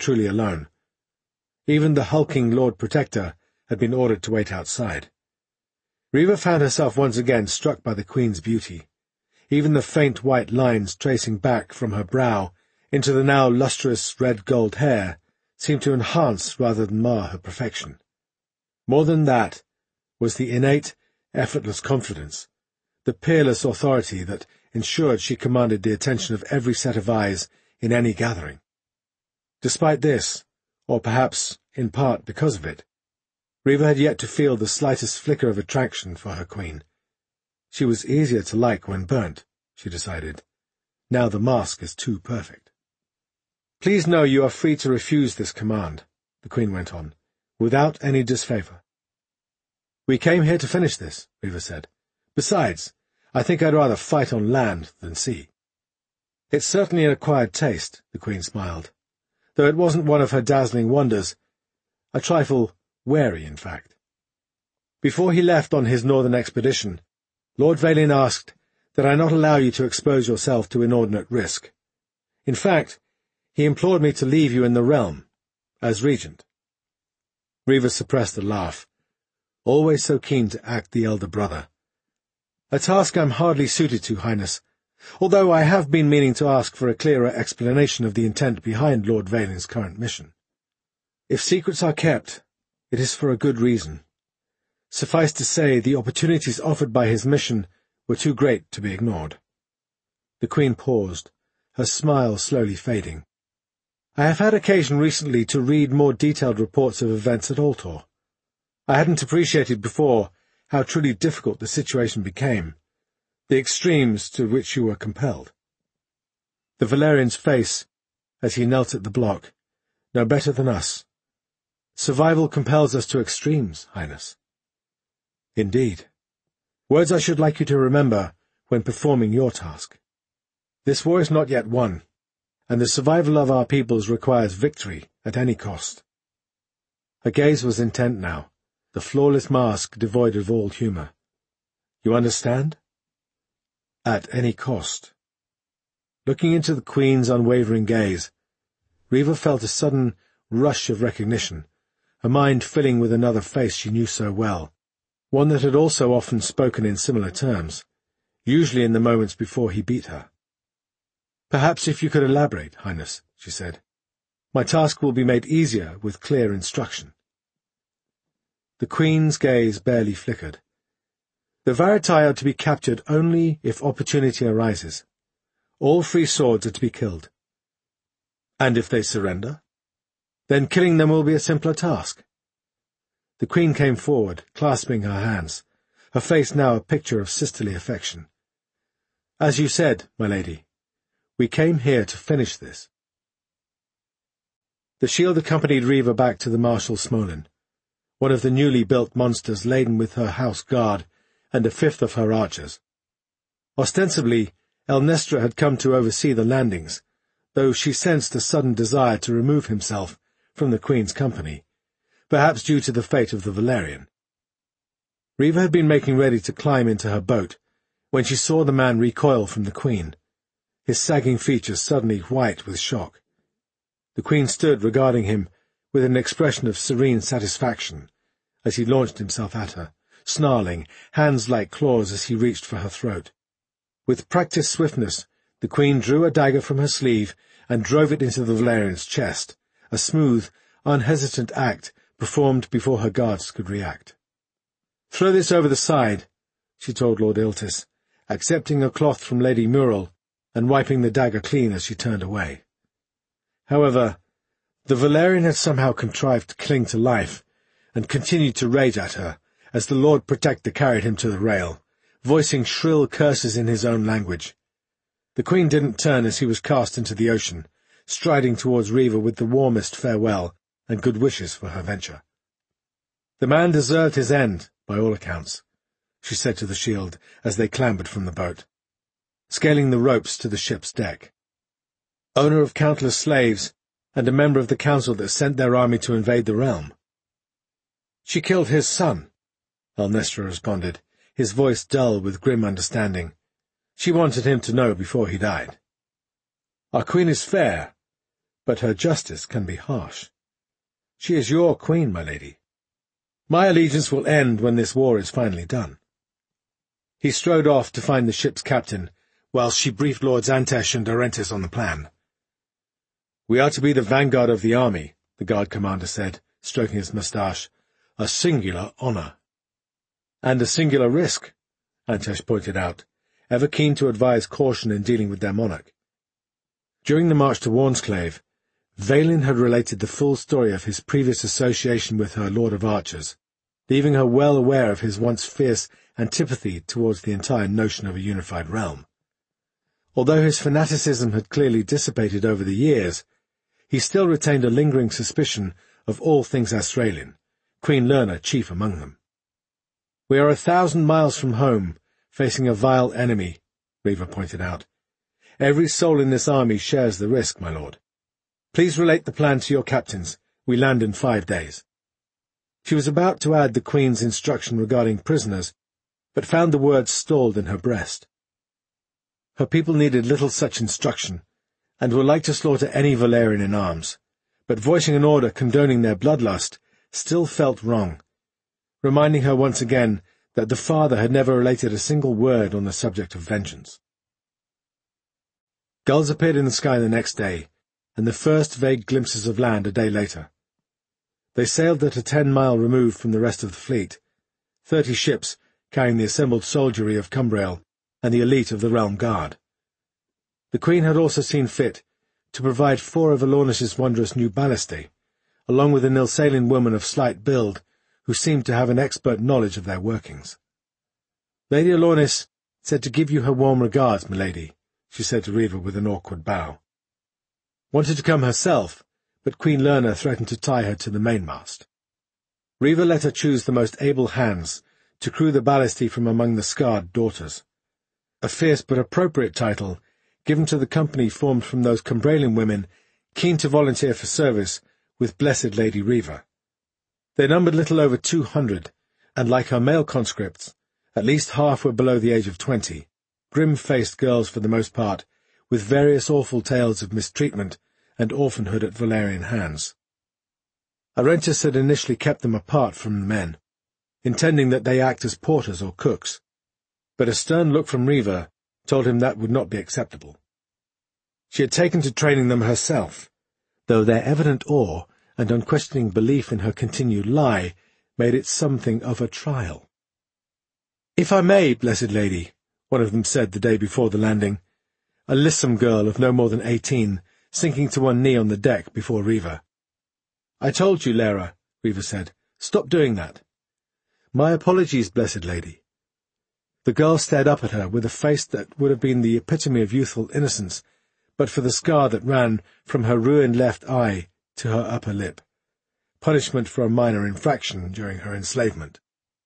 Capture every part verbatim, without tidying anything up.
truly alone. Even the hulking Lord Protector had been ordered to wait outside. Riva found herself once again struck by the Queen's beauty. Even the faint white lines tracing back from her brow into the now lustrous red-gold hair seemed to enhance rather than mar her perfection. More than that was the innate, effortless confidence, the peerless authority that ensured she commanded the attention of every set of eyes in any gathering. Despite this, or perhaps in part because of it, Riva had yet to feel the slightest flicker of attraction for her queen. She was easier to like when burnt, she decided. Now the mask is too perfect. "Please know you are free to refuse this command," the Queen went on, "without any disfavour." "We came here to finish this," Riva said. "Besides, I think I'd rather fight on land than sea." "It's certainly an acquired taste," the Queen smiled, though it wasn't one of her dazzling wonders, a trifle wary, in fact. Before he left on his northern expedition, Lord Vailin asked that I not allow you to expose yourself to inordinate risk. In fact, he implored me to leave you in the realm, as regent. Riva suppressed a laugh, always so keen to act the elder brother. "A task I'm hardly suited to, Highness, although I have been meaning to ask for a clearer explanation of the intent behind Lord Vailin's current mission. If secrets are kept, it is for a good reason. Suffice to say, the opportunities offered by his mission were too great to be ignored." The Queen paused, her smile slowly fading. "I have had occasion recently to read more detailed reports of events at Altor. I hadn't appreciated before how truly difficult the situation became, the extremes to which you were compelled." The Valerian's face, as he knelt at the block, no better than us. "Survival compels us to extremes, Highness." "Indeed. Words I should like you to remember when performing your task. This war is not yet won, and the survival of our peoples requires victory at any cost." Her gaze was intent now, the flawless mask devoid of all humour. "You understand?" "At any cost." Looking into the Queen's unwavering gaze, Riva felt a sudden rush of recognition, her mind filling with another face she knew so well, one that had also often spoken in similar terms, usually in the moments before he beat her. "Perhaps if you could elaborate, Highness," she said. "My task will be made easier with clear instruction." The Queen's gaze barely flickered. "The Varatai are to be captured only if opportunity arises. All free swords are to be killed." "And if they surrender?" "Then killing them will be a simpler task." The Queen came forward, clasping her hands, her face now a picture of sisterly affection. "As you said, my lady, we came here to finish this." The shield accompanied Riva back to the Marshal Smolin, one of the newly built monsters laden with her house guard and a fifth of her archers. Ostensibly, Elnestra had come to oversee the landings, though she sensed a sudden desire to remove himself from the Queen's company, perhaps due to the fate of the Valerian. Riva had been making ready to climb into her boat when she saw the man recoil from the Queen, his sagging features suddenly white with shock. The Queen stood regarding him with an expression of serene satisfaction as he launched himself at her, snarling, hands like claws as he reached for her throat. With practised swiftness, the Queen drew a dagger from her sleeve and drove it into the Valerian's chest, a smooth, unhesitant act performed before her guards could react. "Throw this over the side," she told Lord Iltis, accepting a cloth from Lady Muriel and wiping the dagger clean as she turned away. However, the Valerian had somehow contrived to cling to life and continued to rage at her as the Lord Protector carried him to the rail, voicing shrill curses in his own language. The Queen didn't turn as he was cast into the ocean, striding towards Riva with the warmest farewell and good wishes for her venture. "The man deserved his end, by all accounts," she said to the shield as they clambered from the boat, scaling the ropes to the ship's deck. "Owner of countless slaves, and a member of the council that sent their army to invade the realm." "She killed his son," Elnestra responded, his voice dull with grim understanding. "She wanted him to know before he died." "Our queen is fair, but her justice can be harsh. She is your queen, my lady. My allegiance will end when this war is finally done." He strode off to find the ship's captain, whilst she briefed Lords Antesh and Orentis on the plan. "We are to be the vanguard of the army," the guard commander said, stroking his moustache. "A singular honour." "And a singular risk," Antesh pointed out, ever keen to advise caution in dealing with their monarch. During the march to Warnsclave, Vaylin had related the full story of his previous association with her Lord of Archers, leaving her well aware of his once fierce antipathy towards the entire notion of a unified realm. Although his fanaticism had clearly dissipated over the years, he still retained a lingering suspicion of all things Australian, Queen Lerna chief among them. "We are a thousand miles from home, facing a vile enemy," Riva pointed out. "Every soul in this army shares the risk, my lord. Please relate the plan to your captains. We land in five days." She was about to add the Queen's instruction regarding prisoners, but found the words stalled in her breast. Her people needed little such instruction, and were like to slaughter any Valerian in arms, but voicing an order condoning their bloodlust still felt wrong, reminding her once again that the father had never related a single word on the subject of vengeance. Gulls appeared in the sky the next day, and the first vague glimpses of land a day later. They sailed at a ten-mile remove from the rest of the fleet, thirty ships carrying the assembled soldiery of Cumbrail and the elite of the Realm Guard. The Queen had also seen fit to provide four of Alornish's wondrous new ballistae, along with a Nilsalian woman of slight build who seemed to have an expert knowledge of their workings. "Lady Alornis said to give you her warm regards, milady," she said to Riva with an awkward bow. Wanted to come herself, but Queen Lerna threatened to tie her to the mainmast. Riva let her choose the most able hands to crew the ballistae from among the scarred daughters. A fierce but appropriate title given to the company formed from those Cumbralian women keen to volunteer for service with Blessed Lady Riva. They numbered little over two hundred, and like her male conscripts, at least half were below the age of twenty, grim-faced girls for the most part, with various awful tales of mistreatment and orphanhood at Valerian hands. Orentis had initially kept them apart from the men, intending that they act as porters or cooks, but a stern look from Riva told him that would not be acceptable. She had taken to training them herself, though their evident awe and unquestioning belief in her continued lie made it something of a trial. "If I may, blessed lady," one of them said the day before the landing, a lissom girl of no more than eighteen, sinking to one knee on the deck before Riva. "I told you, Lara," Riva said. "Stop doing that." "My apologies, blessed lady." The girl stared up at her with a face that would have been the epitome of youthful innocence, but for the scar that ran from her ruined left eye to her upper lip, punishment for a minor infraction during her enslavement.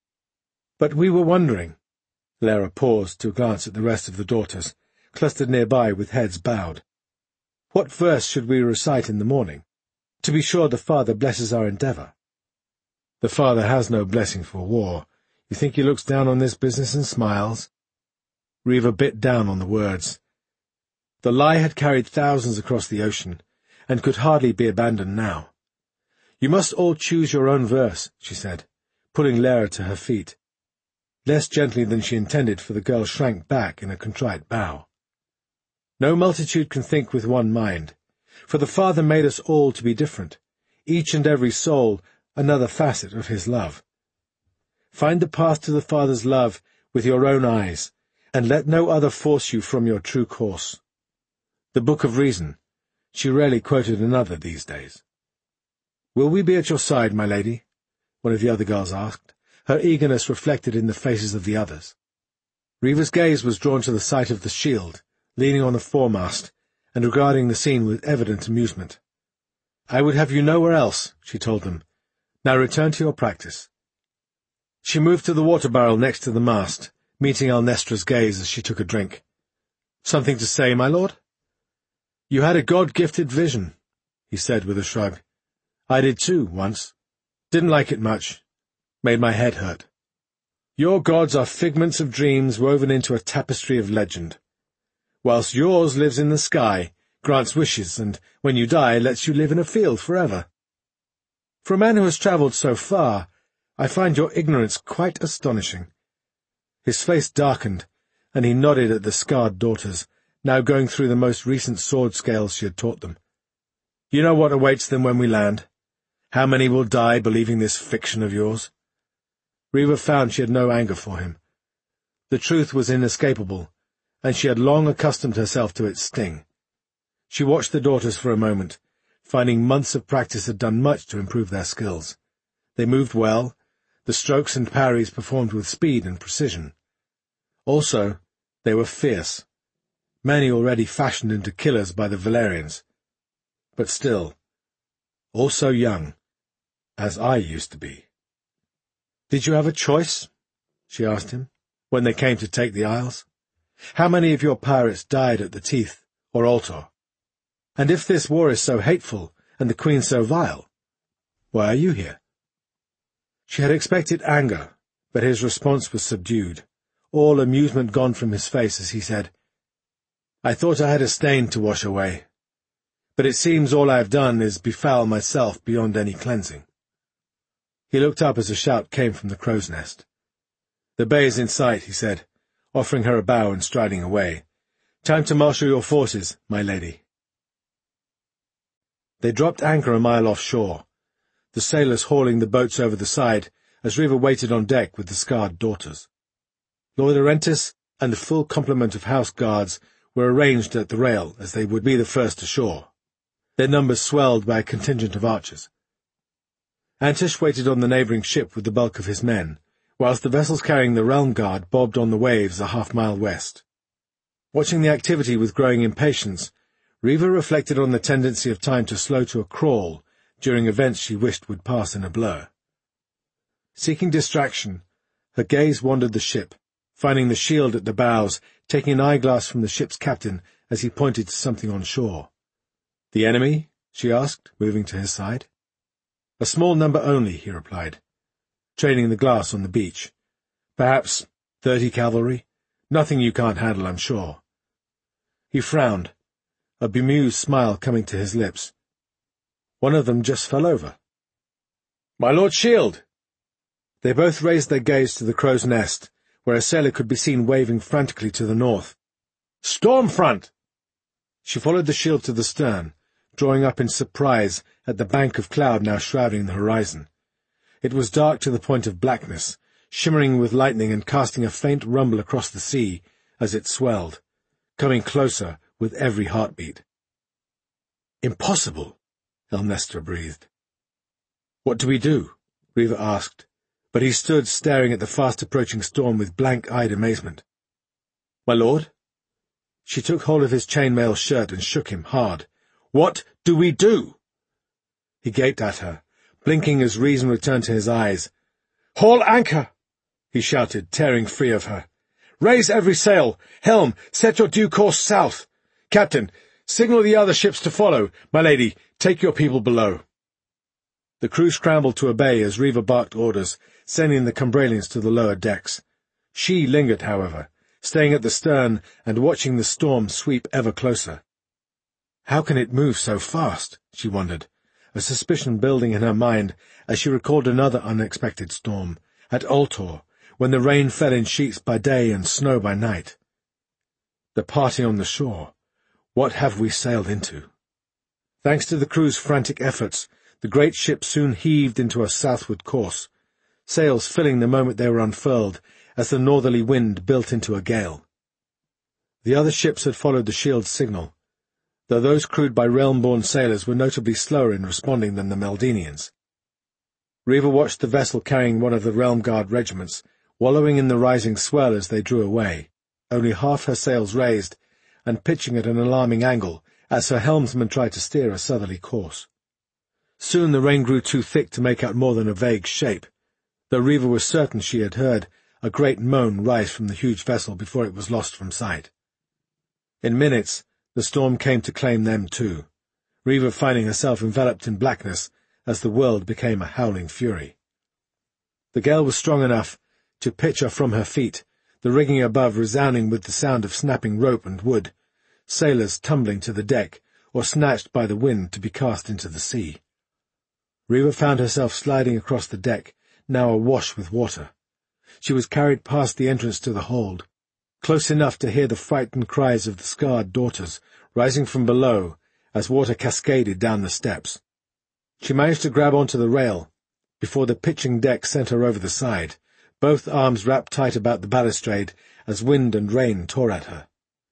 "But we were wondering—" Lara paused to glance at the rest of the daughters, clustered nearby with heads bowed. "What verse should we recite in the morning? To be sure the Father blesses our endeavour." "The Father has no blessing for war. You think he looks down on this business and smiles?" Riva bit down on the words. The lie had carried thousands across the ocean, and could hardly be abandoned now. "You must all choose your own verse," she said, pulling Lara to her feet. Less gently than she intended, for the girl shrank back in a contrite bow. "No multitude can think with one mind, for the Father made us all to be different, each and every soul another facet of his love. Find the path to the Father's love with your own eyes, and let no other force you from your true course." The Book of Reason. She rarely quoted another these days. "Will we be at your side, my lady?" one of the other girls asked, her eagerness reflected in the faces of the others. Riva's gaze was drawn to the sight of the shield, leaning on the foremast, and regarding the scene with evident amusement. "I would have you nowhere else," she told them. "Now return to your practice." She moved to the water barrel next to the mast, meeting Alnestra's gaze as she took a drink. "Something to say, my lord?" "You had a God-gifted vision," he said with a shrug. "I did too, once. Didn't like it much. Made my head hurt. Your gods are figments of dreams woven into a tapestry of legend. Whilst yours lives in the sky, grants wishes, and when you die, lets you live in a field forever. For a man who has travelled so far, I find your ignorance quite astonishing." His face darkened, and he nodded at the scarred daughters, now going through the most recent sword scales she had taught them. "You know what awaits them when we land? How many will die believing this fiction of yours?" Riva found she had no anger for him. The truth was inescapable, and she had long accustomed herself to its sting. She watched the daughters for a moment, finding months of practice had done much to improve their skills. They moved well, the strokes and parries performed with speed and precision. Also, they were fierce, many already fashioned into killers by the Valerians. But still, all so young, as I used to be. "Did you have a choice?" she asked him, "when they came to take the Isles? How many of your pirates died at the Teeth or Altor? And if this war is so hateful, and the Queen so vile, why are you here?" She had expected anger, but his response was subdued, all amusement gone from his face as he said, "I thought I had a stain to wash away, but it seems all I have done is befoul myself beyond any cleansing." He looked up as a shout came from the crow's nest. "The bay is in sight," he said, offering her a bow and striding away. "Time to marshal your forces, my lady." They dropped anchor a mile offshore, the sailors hauling the boats over the side as Riva waited on deck with the scarred daughters. Lord Orentis and the full complement of house guards were arranged at the rail as they would be the first ashore, their numbers swelled by a contingent of archers. Antish waited on the neighbouring ship with the bulk of his men, whilst the vessels carrying the Realm Guard bobbed on the waves a half-mile west. Watching the activity with growing impatience, Riva reflected on the tendency of time to slow to a crawl during events she wished would pass in a blur. Seeking distraction, her gaze wandered the ship, finding the shield at the bows, taking an eyeglass from the ship's captain as he pointed to something on shore. "The enemy?" she asked, moving to his side. "A small number only," he replied, training the glass on the beach. "Perhaps thirty cavalry. Nothing you can't handle, I'm sure." He frowned, a bemused smile coming to his lips. "One of them just fell over." "My Lord's shield!" They both raised their gaze to the crow's nest, where a sailor could be seen waving frantically to the north. "Storm front!" She followed the shield to the stern, drawing up in surprise at the bank of cloud now shrouding the horizon. It was dark to the point of blackness, shimmering with lightning and casting a faint rumble across the sea as it swelled, coming closer with every heartbeat. "Impossible," Elnestra breathed. "What do we do?" Riva asked, but he stood staring at the fast-approaching storm with blank-eyed amazement. "My lord?" She took hold of his chainmail shirt and shook him hard. "What do we do?" He gaped at her, blinking as reason returned to his eyes. "Haul anchor!" he shouted, tearing free of her. "Raise every sail! Helm, set your due course south! Captain, signal the other ships to follow. My lady, take your people below." The crew scrambled to obey as Riva barked orders, sending the Cumbralians to the lower decks. She lingered, however, staying at the stern and watching the storm sweep ever closer. How can it move so fast? She wondered, a suspicion building in her mind as she recalled another unexpected storm, at Altor, when the rain fell in sheets by day and snow by night. The party on the shore. What have we sailed into? Thanks to the crew's frantic efforts, the great ship soon heaved into a southward course, sails filling the moment they were unfurled as the northerly wind built into a gale. The other ships had followed the shield's signal, though those crewed by realm-born sailors were notably slower in responding than the Meldenians. Riva watched the vessel carrying one of the Realm Guard regiments, wallowing in the rising swell as they drew away, only half her sails raised, and pitching at an alarming angle as her helmsman tried to steer a southerly course. Soon the rain grew too thick to make out more than a vague shape, though Riva was certain she had heard a great moan rise from the huge vessel before it was lost from sight. In minutes, the storm came to claim them too, Riva finding herself enveloped in blackness as the world became a howling fury. The gale was strong enough to pitch her from her feet, the rigging above resounding with the sound of snapping rope and wood, sailors tumbling to the deck, or snatched by the wind to be cast into the sea. Reva found herself sliding across the deck, now awash with water. She was carried past the entrance to the hold, close enough to hear the frightened cries of the scarred daughters rising from below as water cascaded down the steps. She managed to grab onto the rail before the pitching deck sent her over the side, both arms wrapped tight about the balustrade as wind and rain tore at her.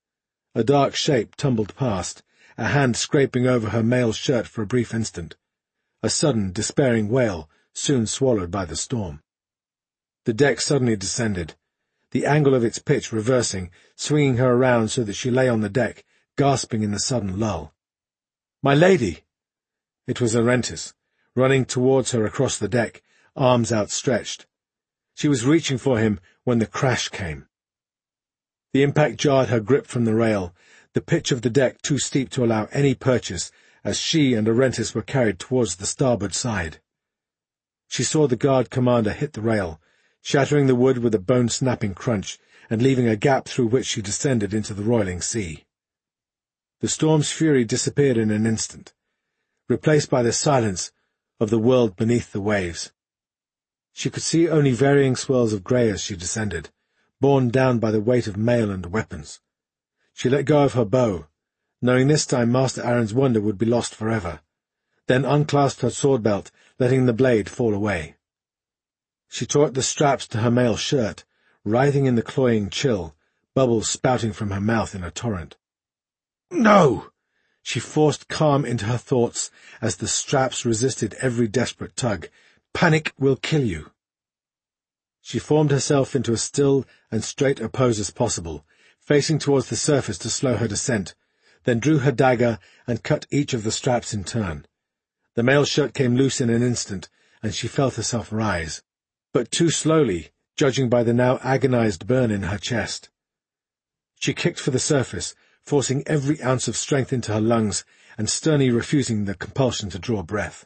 A dark shape tumbled past, a hand scraping over her mail shirt for a brief instant. A sudden, despairing wail, soon swallowed by the storm. The deck suddenly descended, the angle of its pitch reversing, swinging her around so that she lay on the deck, gasping in the sudden lull. "My lady!" It was Arrentis, running towards her across the deck, arms outstretched. She was reaching for him when the crash came. The impact jarred her grip from the rail, the pitch of the deck too steep to allow any purchase, as she and Arrentis were carried towards the starboard side. She saw the guard commander hit the rail, shattering the wood with a bone-snapping crunch, and leaving a gap through which she descended into the roiling sea. The storm's fury disappeared in an instant, replaced by the silence of the world beneath the waves. She could see only varying swirls of grey as she descended, borne down by the weight of mail and weapons. She let go of her bow, knowing this time Master Aaron's wonder would be lost forever, then unclasped her sword-belt, letting the blade fall away. She tore at the straps to her mail shirt, writhing in the cloying chill, bubbles spouting from her mouth in a torrent. "No!" She forced calm into her thoughts as the straps resisted every desperate tug. "Panic will kill you." She formed herself into as still and straight a pose as possible, facing towards the surface to slow her descent, then drew her dagger and cut each of the straps in turn. The mail shirt came loose in an instant, and she felt herself rise, but too slowly, judging by the now agonized burn in her chest. She kicked for the surface, forcing every ounce of strength into her lungs and sternly refusing the compulsion to draw breath.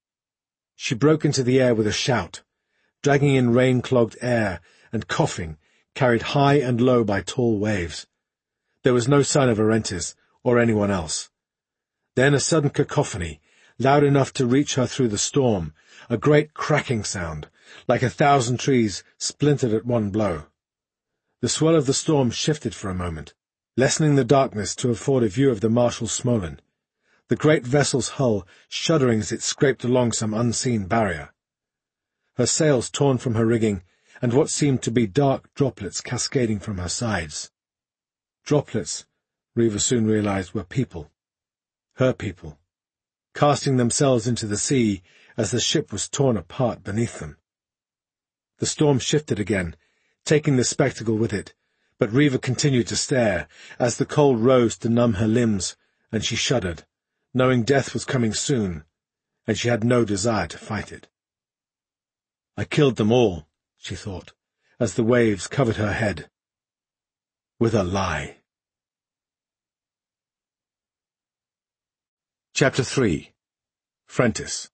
She broke into the air with a shout, dragging in rain-clogged air and coughing, carried high and low by tall waves. There was no sign of Arrentis or anyone else. Then a sudden cacophony, loud enough to reach her through the storm, a great cracking sound, like a thousand trees splintered at one blow. The swell of the storm shifted for a moment, lessening the darkness to afford a view of the Marshal Smolin, the great vessel's hull shuddering as it scraped along some unseen barrier. Her sails torn from her rigging, and what seemed to be dark droplets cascading from her sides. Droplets, Reva soon realized, were people, her people, casting themselves into the sea as the ship was torn apart beneath them. The storm shifted again, taking the spectacle with it, but Reva continued to stare as the cold rose to numb her limbs, and she shuddered, knowing death was coming soon, and she had no desire to fight it. "I killed them all," she thought, as the waves covered her head. With a lie. Chapter three. Frentis.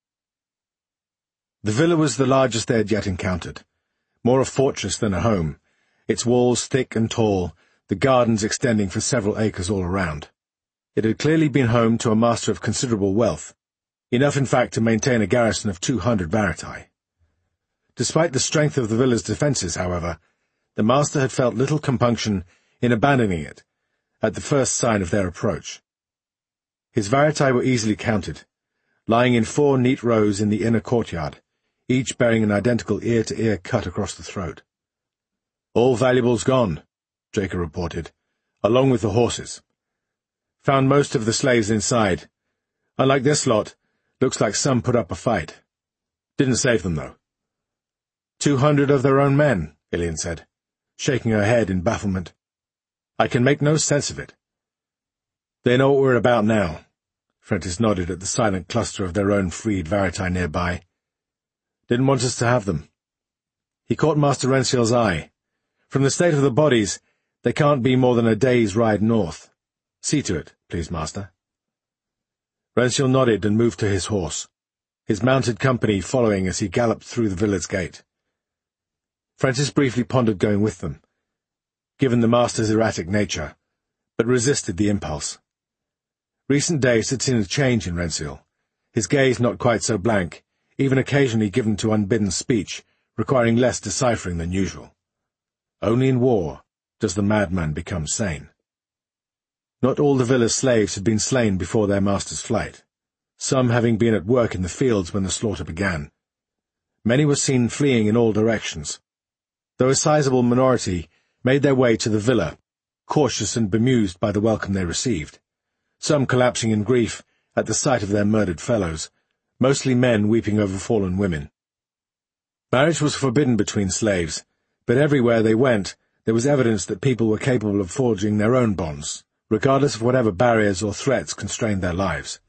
The villa was the largest they had yet encountered, more a fortress than a home, its walls thick and tall, the gardens extending for several acres all around. It had clearly been home to a master of considerable wealth, enough in fact to maintain a garrison of two hundred Varitae. Despite the strength of the villa's defences, however, the master had felt little compunction in abandoning it at the first sign of their approach. His Varitae were easily counted, lying in four neat rows in the inner courtyard, each bearing an identical ear-to-ear cut across the throat. "All valuables gone," Draco reported, "along with the horses. Found most of the slaves inside. Unlike this lot, looks like some put up a fight. Didn't save them, though." Two hundred of their own men," Ilian said, shaking her head in bafflement. "I can make no sense of it." "They know what we're about now." Frentis nodded at the silent cluster of their own freed Varitae nearby. "Didn't want us to have them." He caught Master Rensiel's eye. "From the state of the bodies, they can't be more than a day's ride north. See to it, please, Master." Rensiel nodded and moved to his horse, his mounted company following as he galloped through the village gate. Frentis briefly pondered going with them, given the master's erratic nature, but resisted the impulse. Recent days had seen a change in Rensil, his gaze not quite so blank, even occasionally given to unbidden speech, requiring less deciphering than usual. Only in war does the madman become sane. Not all the villa's slaves had been slain before their master's flight, some having been at work in the fields when the slaughter began. Many were seen fleeing in all directions, though a sizable minority made their way to the villa, cautious and bemused by the welcome they received, some collapsing in grief at the sight of their murdered fellows, mostly men weeping over fallen women. Marriage was forbidden between slaves, but everywhere they went there was evidence that people were capable of forging their own bonds, regardless of whatever barriers or threats constrained their lives.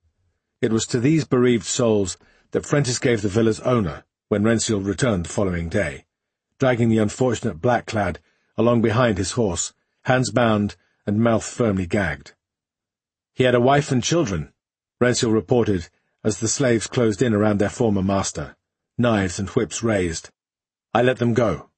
It was to these bereaved souls that Frentis gave the villa's owner when Rensil returned the following day, dragging the unfortunate black-clad along behind his horse, hands bound and mouth firmly gagged. He had a wife and children, Rensil reported as the slaves closed in around their former master, knives and whips raised. I let them go.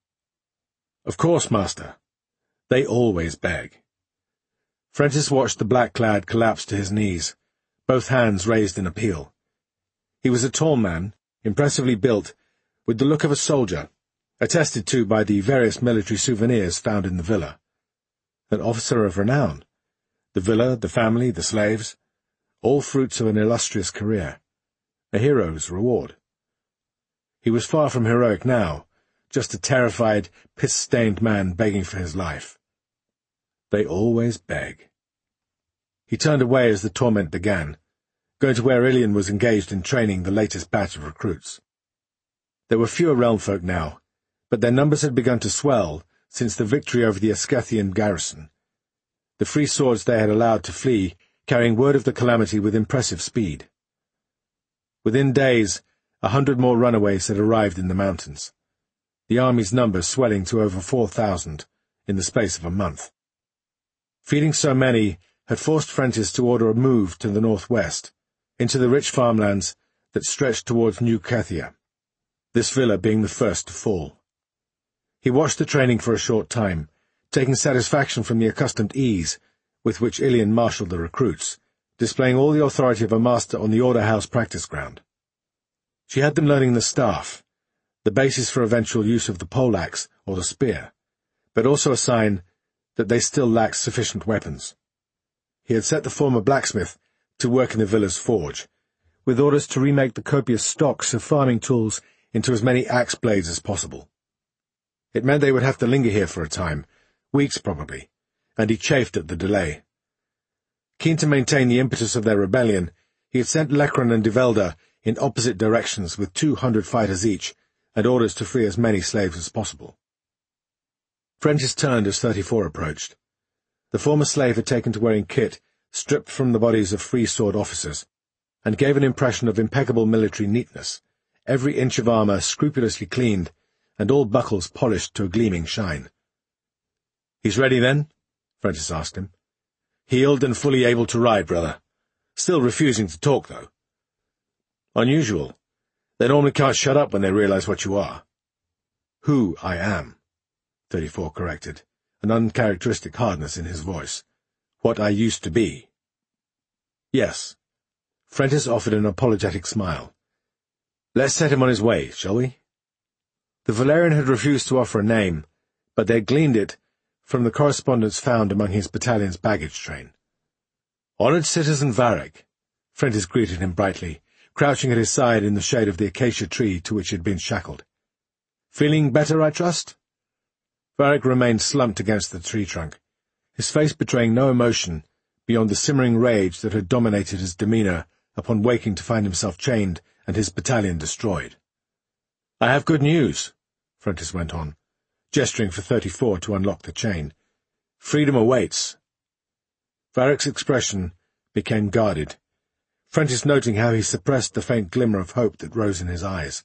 Of course, master. They always beg. Frentis watched the black-clad collapse to his knees, both hands raised in appeal. He was a tall man, impressively built, with the look of a soldier, attested to by the various military souvenirs found in the villa. An officer of renown. The villa, the family, the slaves, all fruits of an illustrious career. A hero's reward. He was far from heroic now, just a terrified, piss-stained man begging for his life. They always beg. He turned away as the torment began, going to where Ilian was engaged in training the latest batch of recruits. There were fewer realm folk now, but their numbers had begun to swell since the victory over the Escathian garrison. The free swords they had allowed to flee, carrying word of the calamity with impressive speed. Within days, a hundred more runaways had arrived in the mountains, the army's numbers swelling to over four thousand in the space of a month. Feeding so many had forced Frentis to order a move to the northwest, into the rich farmlands that stretched towards New Cathia, this villa being the first to fall. He watched the training for a short time, taking satisfaction from the accustomed ease with which Ilian marshalled the recruits, displaying all the authority of a master on the order house practice ground. She had them learning the staff, the basis for eventual use of the poleaxe or the spear, but also a sign that they still lacked sufficient weapons. He had set the former blacksmith to work in the villa's forge, with orders to remake the copious stocks of farming tools into as many axe blades as possible. It meant they would have to linger here for a time, weeks probably, and he chafed at the delay. Keen to maintain the impetus of their rebellion, he had sent Lekran and Develda in opposite directions with two hundred fighters each, and orders to free as many slaves as possible. Frentis turned as thirty-four approached. The former slave had taken to wearing kit stripped from the bodies of free sword officers, and gave an impression of impeccable military neatness, every inch of armour scrupulously cleaned, and all buckles polished to a gleaming shine. "He's ready, then?" Frentis asked him. "Healed and fully able to ride, brother. Still refusing to talk, though." "Unusual. They normally can't shut up when they realize what you are." "Who I am," thirty-four corrected, an uncharacteristic hardness in his voice. "What I used to be." "Yes." Frentis offered an apologetic smile. "Let's set him on his way, shall we?" The Valerian had refused to offer a name, but they had gleaned it from the correspondence found among his battalion's baggage train. "Honoured citizen Varric," Frentis greeted him brightly, crouching at his side in the shade of the acacia tree to which he had been shackled. "Feeling better, I trust?" Varric remained slumped against the tree trunk, his face betraying no emotion beyond the simmering rage that had dominated his demeanour upon waking to find himself chained and his battalion destroyed. "I have good news," Frentis went on, gesturing for thirty-four to unlock the chain. "Freedom awaits." Varric's expression became guarded, Frentis noting how he suppressed the faint glimmer of hope that rose in his eyes.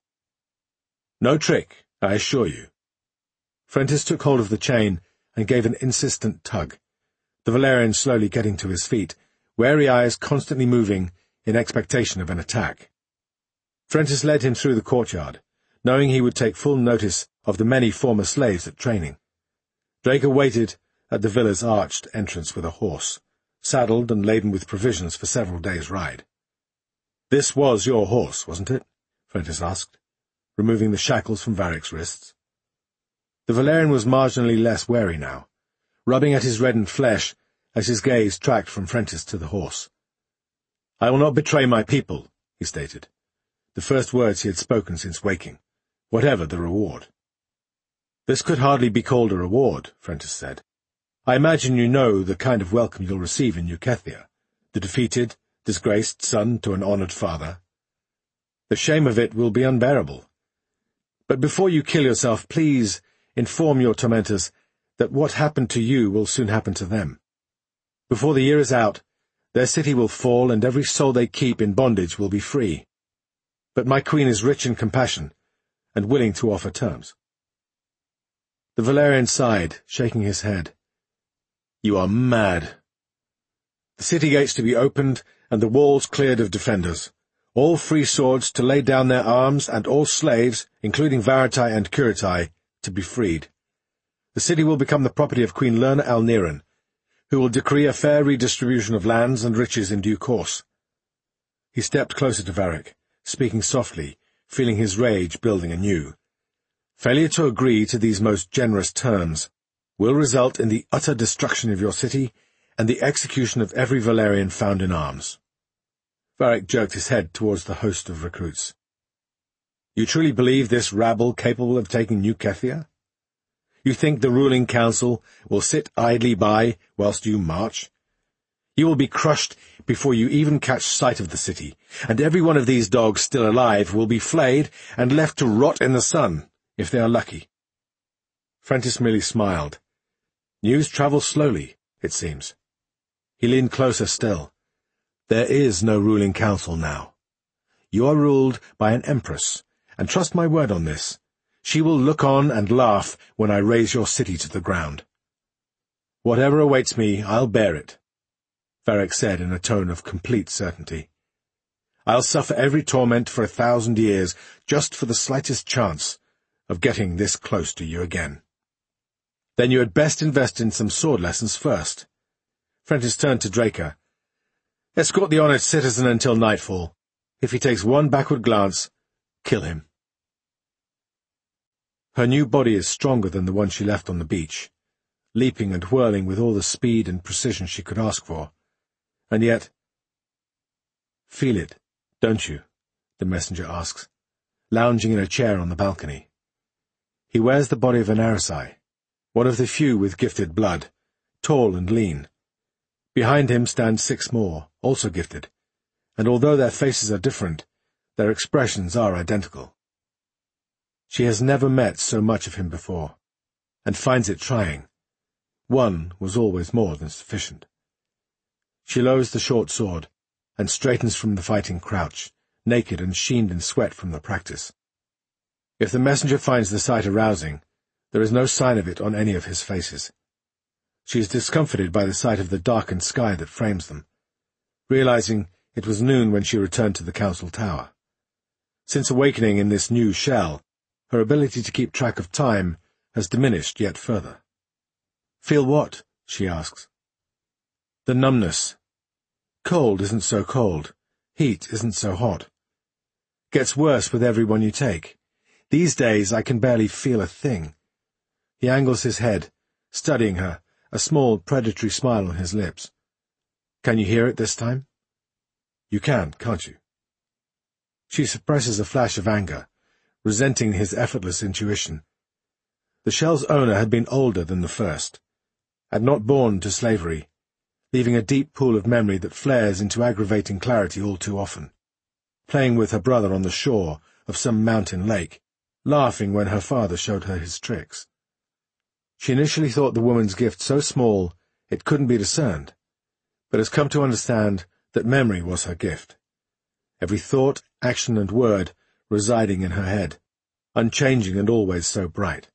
"No trick, I assure you." Frentis took hold of the chain and gave an insistent tug, the Valerian slowly getting to his feet, wary eyes constantly moving in expectation of an attack. Frentis led him through the courtyard, knowing he would take full notice of the many former slaves at training. Draker waited at the villa's arched entrance with a horse, saddled and laden with provisions for several days' ride. "This was your horse, wasn't it?" Frentis asked, removing the shackles from Varric's wrists. The Valerian was marginally less wary now, rubbing at his reddened flesh as his gaze tracked from Frentis to the horse. "I will not betray my people," he stated, the first words he had spoken since waking, whatever the reward. "This could hardly be called a reward," Frentis said. "I imagine you know the kind of welcome you'll receive in New Kethia, the defeated, disgraced son to an honoured father. The shame of it will be unbearable. But before you kill yourself, please inform your tormentors that what happened to you will soon happen to them. Before the year is out, their city will fall, and every soul they keep in bondage will be free. But my queen is rich in compassion, and willing to offer terms." The Valerian sighed, shaking his head. "You are mad. The city gates to be opened, and the walls cleared of defenders. All free swords to lay down their arms, and all slaves, including Varatai and Kuratai, to be freed. The city will become the property of Queen Lerna Alniran, who will decree a fair redistribution of lands and riches in due course." He stepped closer to Varric, speaking softly, feeling his rage building anew. "Failure to agree to these most generous terms will result in the utter destruction of your city and the execution of every Valerian found in arms." Varric jerked his head towards the host of recruits. "You truly believe this rabble capable of taking New Kethia? You think the ruling council will sit idly by whilst you march? You will be crushed before you even catch sight of the city, and every one of these dogs still alive will be flayed and left to rot in the sun, if they are lucky." Frentis merely smiled. News travels slowly, it seems. He leaned closer still. "There is no ruling council now. You are ruled by an empress, and trust my word on this, she will look on and laugh when I raze your city to the ground. Whatever awaits me, I'll bear it," Varric said in a tone of complete certainty. "I'll suffer every torment for a thousand years, just for the slightest chance of getting this close to you again." "Then you had best invest in some sword lessons first." Frentis turned to Draca. "Escort the honoured citizen until nightfall. If he takes one backward glance, kill him." Her new body is stronger than the one she left on the beach, leaping and whirling with all the speed and precision she could ask for. And yet— "Feel it, don't you?" the messenger asks, lounging in a chair on the balcony. He wears the body of an Arisai, one of the few with gifted blood, tall and lean. Behind him stand six more, also gifted, and although their faces are different, their expressions are identical. She has never met so much of him before, and finds it trying. One was always more than sufficient. She lowers the short sword, and straightens from the fighting crouch, naked and sheened in sweat from the practice. If the messenger finds the sight arousing, there is no sign of it on any of his faces. She is discomfited by the sight of the darkened sky that frames them, realizing it was noon when she returned to the council tower. Since awakening in this new shell, her ability to keep track of time has diminished yet further. "Feel what?" she asks. "The numbness. Cold isn't so cold. Heat isn't so hot. Gets worse with every one you take. These days I can barely feel a thing." He angles his head, studying her, a small predatory smile on his lips. "Can you hear it this time?" "You can, can't you?" She suppresses a flash of anger, resenting his effortless intuition. The shell's owner had been older than the first, had not born to slavery, leaving a deep pool of memory that flares into aggravating clarity all too often, playing with her brother on the shore of some mountain lake, laughing when her father showed her his tricks. She initially thought the woman's gift so small it couldn't be discerned, but has come to understand that memory was her gift. Every thought, action, and word residing in her head, unchanging and always so bright.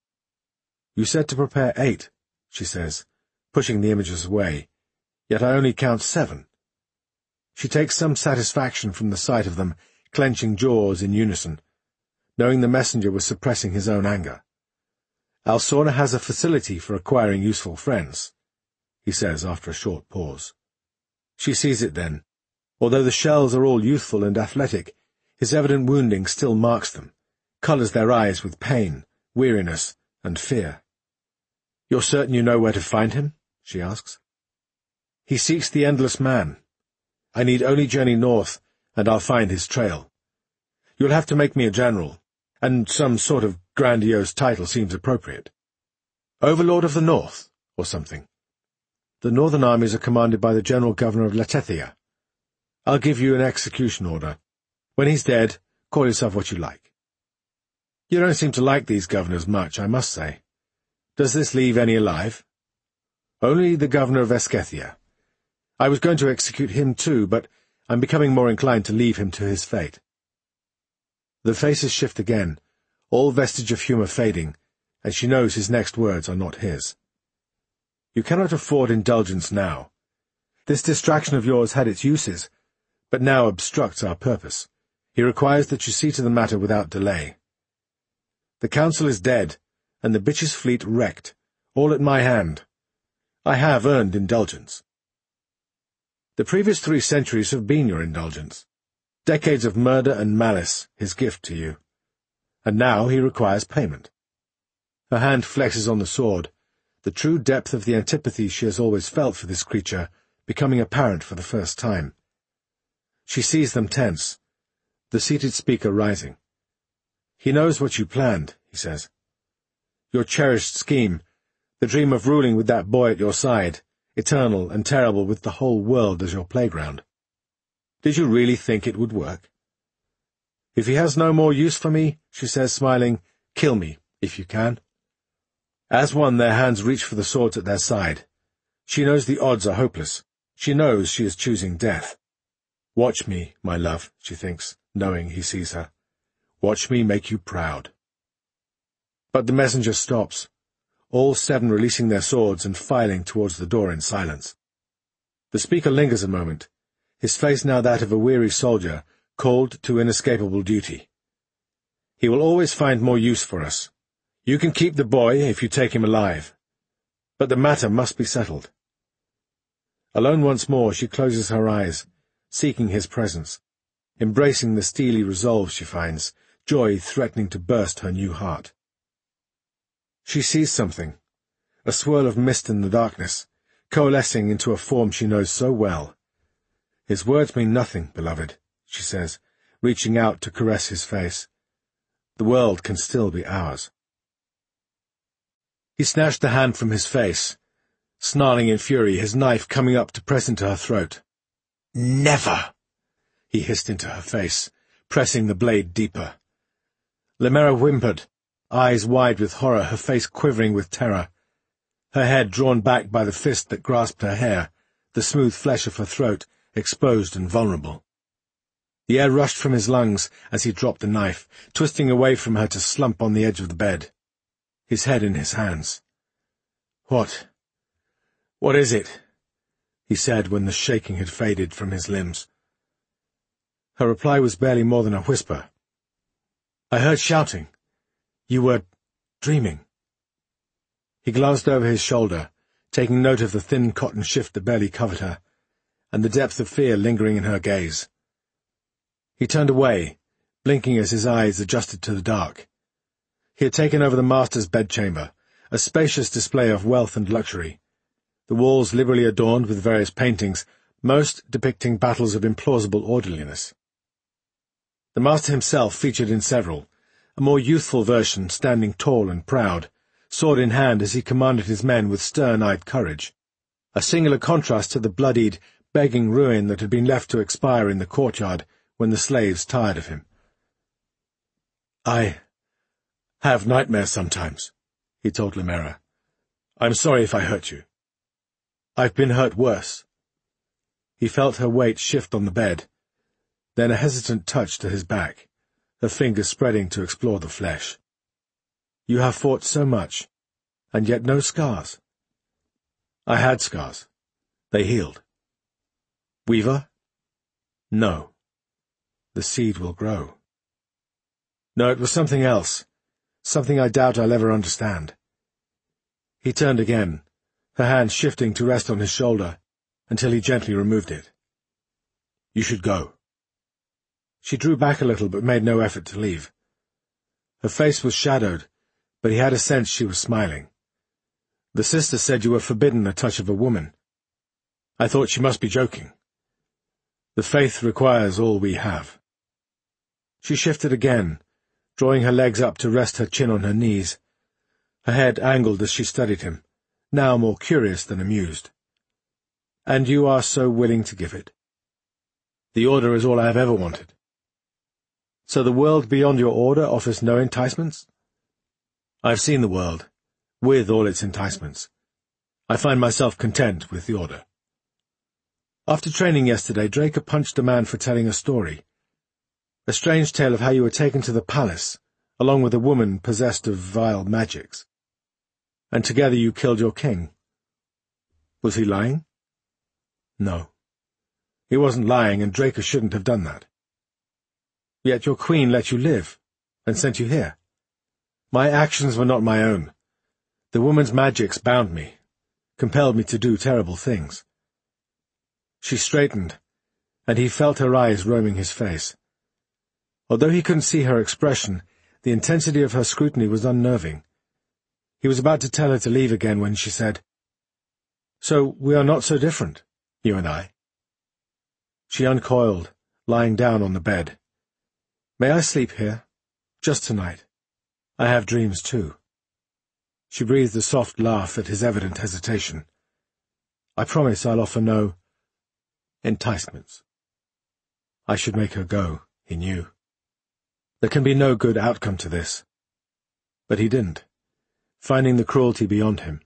"You said to prepare eight," she says, pushing the images away, "yet I only count seven." She takes some satisfaction from the sight of them, clenching jaws in unison, knowing the messenger was suppressing his own anger. Alsorna has a facility for acquiring useful friends. he says after a short pause. She sees it then. Although the shells are all youthful and athletic, his evident wounding still marks them, colours their eyes with pain, weariness, and fear. "You're certain you know where to find him?" she asks. "He seeks the Endless Man. I need only journey north, and I'll find his trail. You'll have to make me a general, and some sort of grandiose title seems appropriate. Overlord of the North, or something. The northern armies are commanded by the General Governor of Latethia. I'll give you an execution order. When he's dead, call yourself what you like." "You don't seem to like these governors much, I must say. Does this leave any alive?" "Only the governor of Esquethia. I was going to execute him too, but I'm becoming more inclined to leave him to his fate." The faces shift again, all vestige of humour fading, and she knows his next words are not his. "You cannot afford indulgence now. This distraction of yours had its uses, but now obstructs our purpose. He requires that you see to the matter without delay. The council is dead, and the bitch's fleet wrecked, all at my hand. I have earned indulgence. The previous three centuries have been your indulgence. Decades of murder and malice, his gift to you. And now he requires payment." Her hand flexes on the sword, the true depth of the antipathy she has always felt for this creature becoming apparent for the first time. She sees them tense, the seated speaker rising. "He knows what you planned," he says. "Your cherished scheme, the dream of ruling with that boy at your side, eternal and terrible with the whole world as your playground. Did you really think it would work? If he has no more use for me," she says, smiling, "kill me, if you can." As one, their hands reach for the swords at their side. She knows the odds are hopeless. She knows she is choosing death. "Watch me, my love," she thinks, knowing he sees her. "Watch me make you proud." But the messenger stops, all seven releasing their swords and filing towards the door in silence. The speaker lingers a moment, his face now that of a weary soldier called to inescapable duty. "He will always find more use for us. You can keep the boy if you take him alive. But the matter must be settled." Alone once more, she closes her eyes, seeking his presence, embracing the steely resolve she finds, joy threatening to burst her new heart. She sees something, a swirl of mist in the darkness, coalescing into a form she knows so well. "His words mean nothing, beloved," she says, reaching out to caress his face. "The world can still be ours." He snatched the hand from his face, snarling in fury, his knife coming up to press into her throat. "Never!" he hissed into her face, pressing the blade deeper. Lemera whimpered, eyes wide with horror, her face quivering with terror. Her head drawn back by the fist that grasped her hair, the smooth flesh of her throat exposed and vulnerable. The air rushed from his lungs as he dropped the knife, twisting away from her to slump on the edge of the bed, his head in his hands. "What? What is it?" he said when the shaking had faded from his limbs. Her reply was barely more than a whisper. "I heard shouting. You were dreaming." He glanced over his shoulder, taking note of the thin cotton shift that barely covered her, and the depth of fear lingering in her gaze. He turned away, blinking as his eyes adjusted to the dark. He had taken over the master's bedchamber, a spacious display of wealth and luxury, the walls liberally adorned with various paintings, most depicting battles of implausible orderliness. The master himself featured in several, a more youthful version standing tall and proud, sword in hand as he commanded his men with stern-eyed courage, a singular contrast to the bloodied, begging ruin that had been left to expire in the courtyard when the slaves tired of him. "I have nightmares sometimes," he told Lemera. "I'm sorry if I hurt you. I've been hurt worse." He felt her weight shift on the bed, then a hesitant touch to his back, her fingers spreading to explore the flesh. "You have fought so much, and yet no scars." "I had scars. They healed." "Weaver?" "No. The seed will grow." "No, it was something else, something I doubt I'll ever understand." He turned again, her hand shifting to rest on his shoulder, until he gently removed it. "You should go." She drew back a little, but made no effort to leave. Her face was shadowed, but he had a sense she was smiling. "The sister said you were forbidden the touch of a woman. I thought she must be joking. The faith requires all we have." She shifted again, drawing her legs up to rest her chin on her knees, her head angled as she studied him, now more curious than amused. "And you are so willing to give it?" "The Order is all I have ever wanted." "So the world beyond your order offers no enticements?" "I've seen the world, with all its enticements. I find myself content with the Order." After training yesterday, Draker punched a man for telling a story. A strange tale of how you were taken to the palace, along with a woman possessed of vile magics. And together you killed your king. Was he lying? No. He wasn't lying, and Draker shouldn't have done that. Yet your queen let you live, and sent you here. My actions were not my own. The woman's magics bound me, compelled me to do terrible things. She straightened, and he felt her eyes roaming his face. Although he couldn't see her expression, the intensity of her scrutiny was unnerving. He was about to tell her to leave again when she said, "So we are not so different, you and I." She uncoiled, lying down on the bed. "May I sleep here? Just tonight. I have dreams too." She breathed a soft laugh at his evident hesitation. "I promise I'll offer no enticements." I should make her go, he knew. There can be no good outcome to this. But he didn't, finding the cruelty beyond him.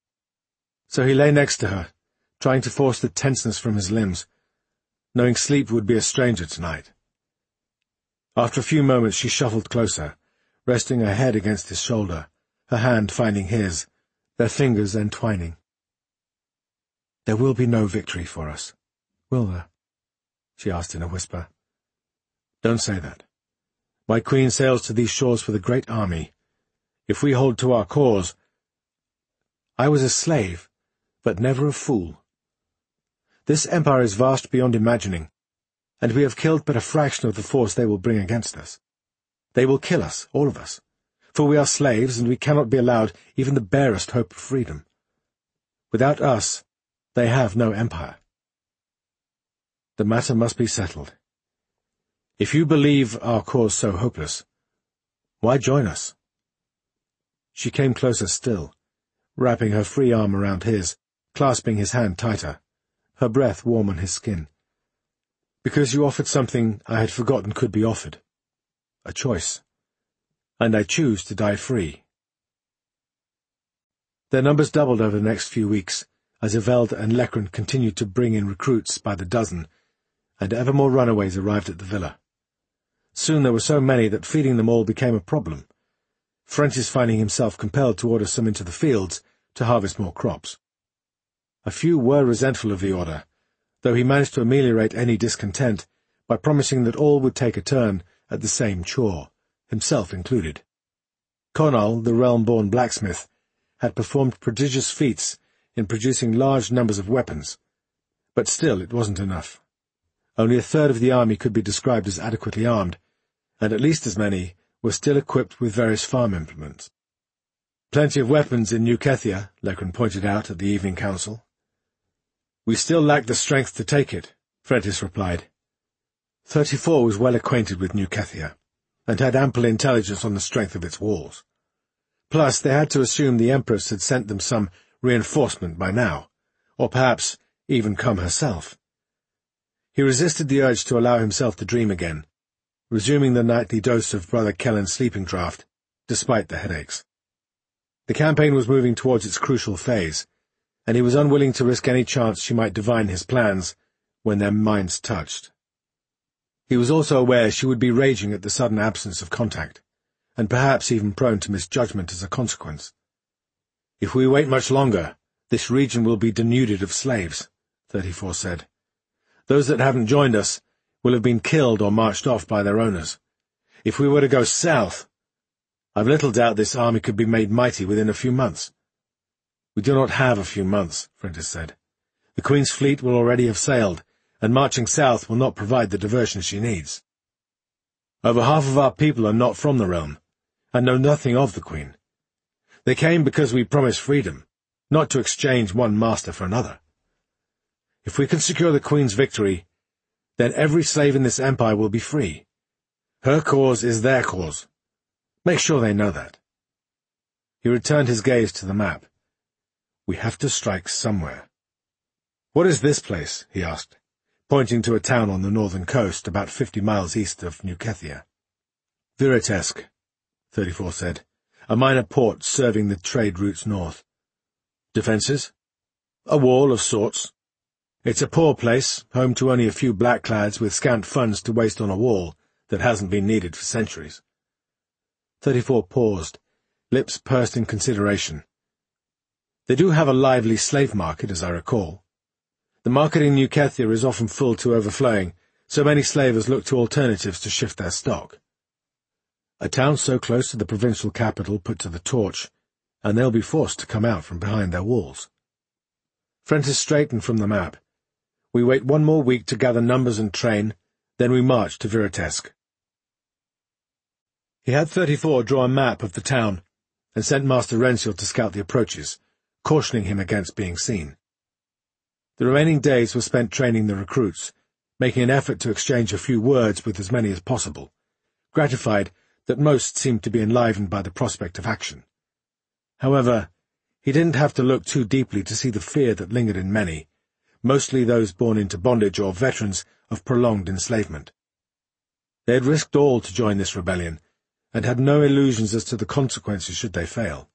So he lay next to her, trying to force the tenseness from his limbs, knowing sleep would be a stranger tonight. After a few moments she shuffled closer, resting her head against his shoulder, her hand finding his, their fingers entwining. "There will be no victory for us, will there?" she asked in a whisper. "Don't say that. My queen sails to these shores with a great army. If we hold to our cause—" "I was a slave, but never a fool. This empire is vast beyond imagining, and we have killed but a fraction of the force they will bring against us. They will kill us, all of us, for we are slaves, and we cannot be allowed even the barest hope of freedom. Without us, they have no empire. The matter must be settled. If you believe our cause so hopeless, why join us?" She came closer still, wrapping her free arm around his, clasping his hand tighter, her breath warm on his skin. "Because you offered something I had forgotten could be offered. A choice. And I choose to die free." Their numbers doubled over the next few weeks, as Yvelde and Lekren continued to bring in recruits by the dozen, and ever more runaways arrived at the villa. Soon there were so many that feeding them all became a problem, Frentis finding himself compelled to order some into the fields to harvest more crops. A few were resentful of the order, though he managed to ameliorate any discontent by promising that all would take a turn at the same chore, himself included. Conall, the realm-born blacksmith, had performed prodigious feats in producing large numbers of weapons, but still it wasn't enough. Only a third of the army could be described as adequately armed, and at least as many were still equipped with various farm implements. "Plenty of weapons in New Kethia," Lekren pointed out at the evening council. "We still lack the strength to take it," Frentis replied. Thirty-four was well acquainted with New Kethia, and had ample intelligence on the strength of its walls. Plus, they had to assume the Empress had sent them some reinforcement by now, or perhaps even come herself. He resisted the urge to allow himself to dream again, resuming the nightly dose of Brother Kellen's sleeping draught, despite the headaches. The campaign was moving towards its crucial phase, and he was unwilling to risk any chance she might divine his plans when their minds touched. He was also aware she would be raging at the sudden absence of contact, and perhaps even prone to misjudgment as a consequence. "If we wait much longer, this region will be denuded of slaves," thirty-four said. "Those that haven't joined us will have been killed or marched off by their owners. If we were to go south, I've little doubt this army could be made mighty within a few months." We do not have a few months, Frentis said. The Queen's fleet will already have sailed, and marching south will not provide the diversion she needs. Over half of our people are not from the realm, and know nothing of the Queen. They came because we promised freedom, not to exchange one master for another. If we can secure the Queen's victory, then every slave in this empire will be free. Her cause is their cause. Make sure they know that. He returned his gaze to the map. We have to strike somewhere. What is this place? He asked, pointing to a town on the northern coast about fifty miles east of New Kethia. Viratesk, thirty-four said, a minor port serving the trade routes north. Defences? A wall of sorts. It's a poor place, home to only a few blackclads with scant funds to waste on a wall that hasn't been needed for centuries. Thirty-four paused, lips pursed in consideration. They do have a lively slave market, as I recall. The market in New Kethia is often full to overflowing, so many slavers look to alternatives to shift their stock. A town so close to the provincial capital put to the torch, and they'll be forced to come out from behind their walls. Frentis straightened from the map. We wait one more week to gather numbers and train, then we march to Viratesk. He had thirty-four draw a map of the town, and sent Master Rensiel to scout the approaches, cautioning him against being seen. The remaining days were spent training the recruits, making an effort to exchange a few words with as many as possible, gratified that most seemed to be enlivened by the prospect of action. However, he didn't have to look too deeply to see the fear that lingered in many, mostly those born into bondage or veterans of prolonged enslavement. They had risked all to join this rebellion, and had no illusions as to the consequences should they fail.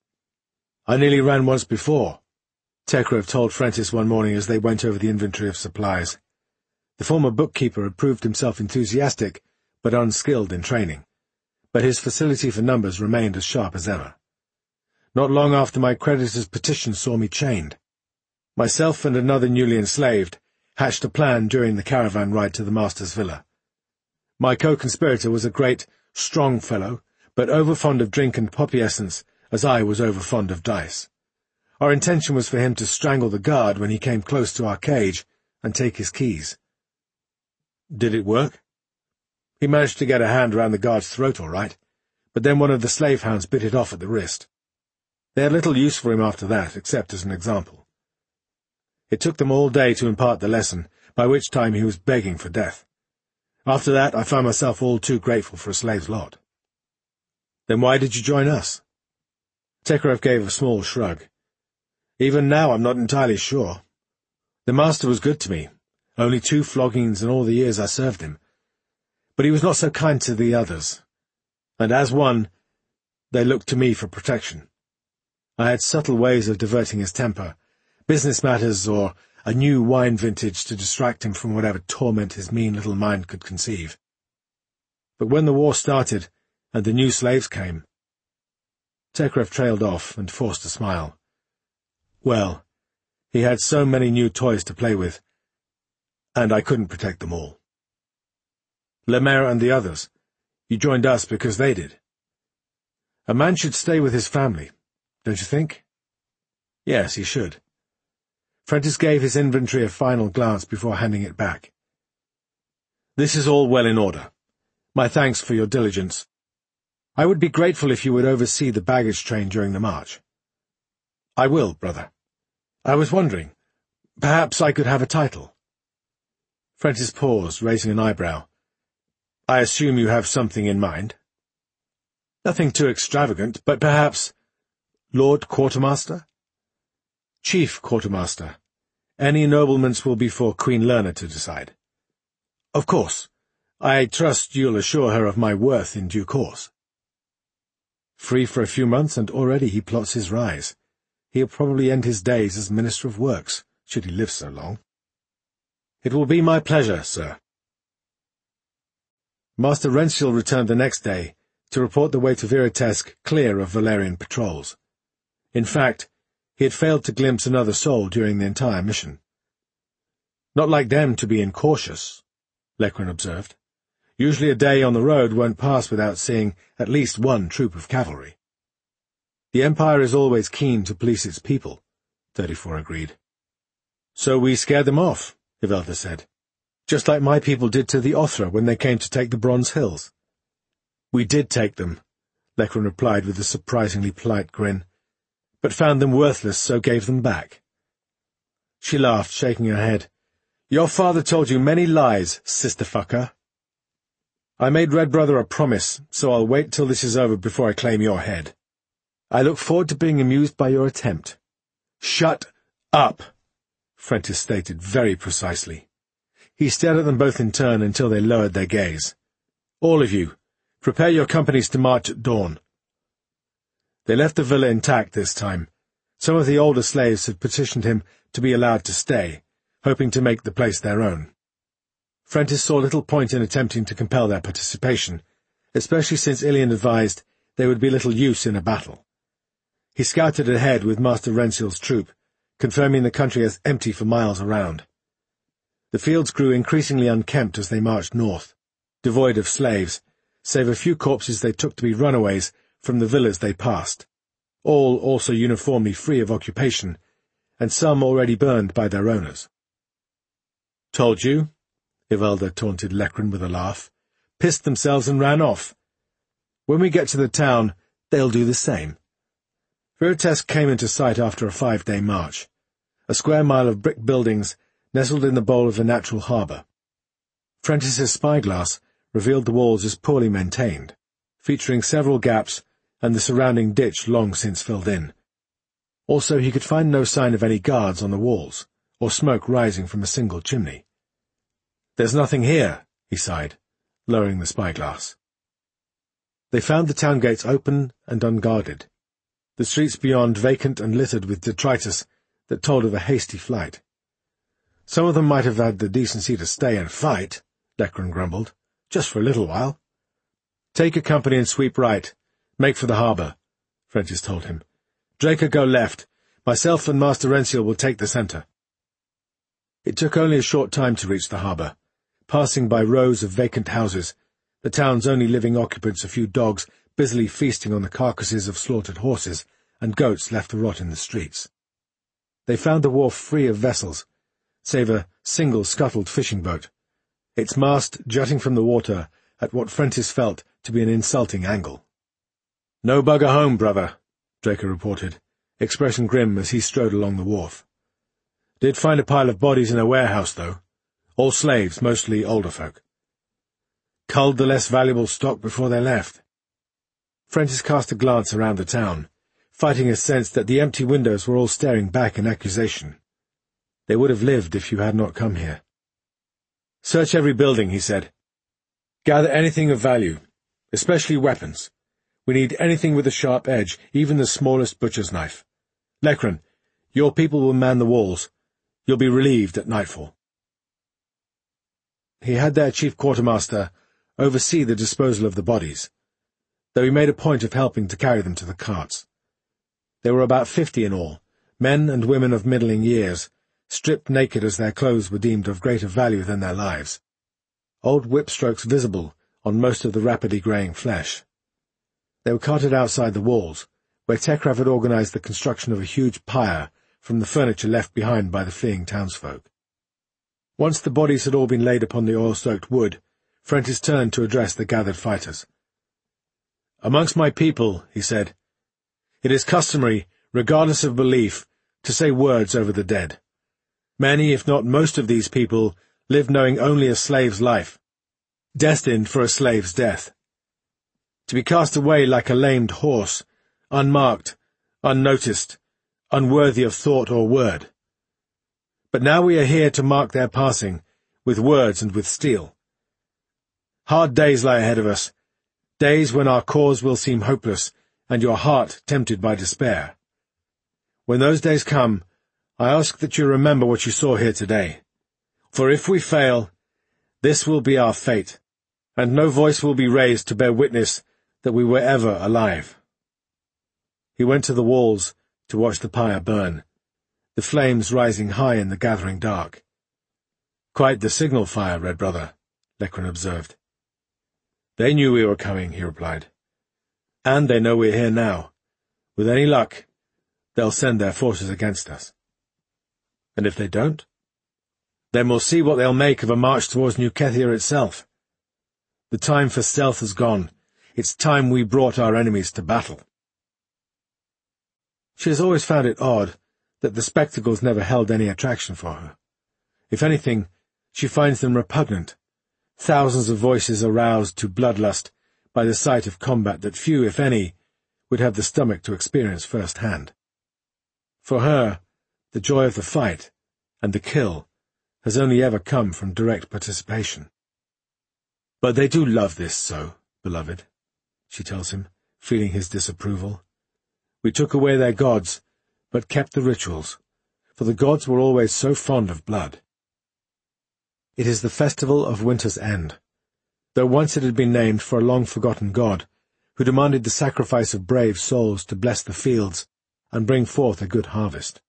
I nearly ran once before, Tekrev told Frentis one morning as they went over the inventory of supplies. The former bookkeeper had proved himself enthusiastic, but unskilled in training, but his facility for numbers remained as sharp as ever. Not long after my creditor's petition saw me chained. Myself and another newly enslaved hatched a plan during the caravan ride to the master's villa. My co-conspirator was a great, strong fellow, but overfond of drink and poppy essence, as I was overfond of dice. Our intention was for him to strangle the guard when he came close to our cage and take his keys. Did it work? He managed to get a hand around the guard's throat all right, but then one of the slave hounds bit it off at the wrist. They had little use for him after that, except as an example. It took them all day to impart the lesson, by which time he was begging for death. After that, I found myself all too grateful for a slave's lot. Then why did you join us? Tekrev gave a small shrug. Even now I'm not entirely sure. The master was good to me, only two floggings in all the years I served him. But he was not so kind to the others, and as one, they looked to me for protection. I had subtle ways of diverting his temper, business matters or a new wine vintage to distract him from whatever torment his mean little mind could conceive. But when the war started, and the new slaves came... Tekrev trailed off and forced a smile. Well, he had so many new toys to play with, and I couldn't protect them all. Lemaire and the others, you joined us because they did. A man should stay with his family, don't you think? Yes, he should. Frentis gave his inventory a final glance before handing it back. This is all well in order. My thanks for your diligence. I would be grateful if you would oversee the baggage train during the march. I will, brother. I was wondering, perhaps I could have a title. Frentis paused, raising an eyebrow. I assume you have something in mind? Nothing too extravagant, but perhaps Lord Quartermaster? Chief Quartermaster. Any noblements will be for Queen Lerna to decide. Of course. I trust you'll assure her of my worth in due course. Free for a few months, and already he plots his rise. He'll probably end his days as Minister of Works, should he live so long. It will be my pleasure, sir. Master Rensiel returned the next day to report the way to Viratesk clear of Valerian patrols. In fact, he had failed to glimpse another soul during the entire mission. Not like them to be incautious, Lequin observed. Usually a day on the road won't pass without seeing at least one troop of cavalry. The Empire is always keen to police its people, thirty-four agreed. So we scared them off, Yvelda said. Just like my people did to the Othra when they came to take the Bronze Hills. We did take them, Lekren replied with a surprisingly polite grin, but found them worthless, so gave them back. She laughed, shaking her head. Your father told you many lies, sister fucker. I made Red Brother a promise, so I'll wait till this is over before I claim your head. I look forward to being amused by your attempt. Shut up, Frentis stated very precisely. He stared at them both in turn until they lowered their gaze. All of you, prepare your companies to march at dawn. They left the villa intact this time. Some of the older slaves had petitioned him to be allowed to stay, hoping to make the place their own. Frentis saw little point in attempting to compel their participation, especially since Ilian advised there would be little use in a battle. He scouted ahead with Master Rensiel's troop, confirming the country as empty for miles around. The fields grew increasingly unkempt as they marched north, devoid of slaves, save a few corpses they took to be runaways from the villas they passed, all also uniformly free of occupation, and some already burned by their owners. Told you, Yvelda taunted Lekren with a laugh. Pissed themselves and ran off. When we get to the town, they'll do the same. Virites came into sight after a five-day march, a square mile of brick buildings nestled in the bowl of a natural harbour. Frentis's spyglass revealed the walls as poorly maintained, featuring several gaps and the surrounding ditch long since filled in. Also, he could find no sign of any guards on the walls, or smoke rising from a single chimney. There's nothing here, he sighed, lowering the spyglass. They found the town gates open and unguarded, the streets beyond vacant and littered with detritus that told of a hasty flight. Some of them might have had the decency to stay and fight, Lekren grumbled, just for a little while. Take a company and sweep right. Make for the harbour, Frentis told him. Draco go left. Myself and Master Rensiel will take the centre. It took only a short time to reach the harbour, passing by rows of vacant houses, the town's only living occupants a few dogs busily feasting on the carcasses of slaughtered horses and goats left to rot in the streets. They found the wharf free of vessels, save a single scuttled fishing boat, its mast jutting from the water at what Frentis felt to be an insulting angle. No bugger home, brother, Draco reported, expression grim as he strode along the wharf. Did find a pile of bodies in a warehouse, though. All slaves, mostly older folk. Culled the less valuable stock before they left. Frentis cast a glance around the town, fighting a sense that the empty windows were all staring back in accusation. They would have lived if you had not come here. Search every building, he said. Gather anything of value, especially weapons. We need anything with a sharp edge, even the smallest butcher's knife. Lekren, your people will man the walls. You'll be relieved at nightfall. He had their chief quartermaster oversee the disposal of the bodies, though he made a point of helping to carry them to the carts. There were about fifty in all, men and women of middling years, stripped naked as their clothes were deemed of greater value than their lives, old whip-strokes visible on most of the rapidly greying flesh. They were carted outside the walls, where Tekrav had organized the construction of a huge pyre from the furniture left behind by the fleeing townsfolk. Once the bodies had all been laid upon the oil-soaked wood, Frentis turned to address the gathered fighters. Amongst my people, he said, it is customary, regardless of belief, to say words over the dead. Many, if not most of these people, live knowing only a slave's life, destined for a slave's death. To be cast away like a lamed horse, unmarked, unnoticed, unworthy of thought or word. But now we are here to mark their passing, with words and with steel. Hard days lie ahead of us, days when our cause will seem hopeless, and your heart tempted by despair. When those days come, I ask that you remember what you saw here today. For if we fail, this will be our fate, and no voice will be raised to bear witness that we were ever alive. He went to the walls to watch the pyre burn, the flames rising high in the gathering dark. Quite the signal fire, Red Brother, Lekren observed. They knew we were coming, he replied. And they know we're here now. With any luck, they'll send their forces against us. And if they don't? Then we'll see what they'll make of a march towards New Kethia itself. The time for stealth has gone. It's time we brought our enemies to battle. She has always found it odd that the spectacles never held any attraction for her. If anything, she finds them repugnant, thousands of voices aroused to bloodlust by the sight of combat that few, if any, would have the stomach to experience firsthand. For her, the joy of the fight and the kill has only ever come from direct participation. "But they do love this so, beloved," she tells him, feeling his disapproval. "We took away their gods, but kept the rituals, for the gods were always so fond of blood." It is the festival of winter's end, though once it had been named for a long-forgotten god, who demanded the sacrifice of brave souls to bless the fields and bring forth a good harvest.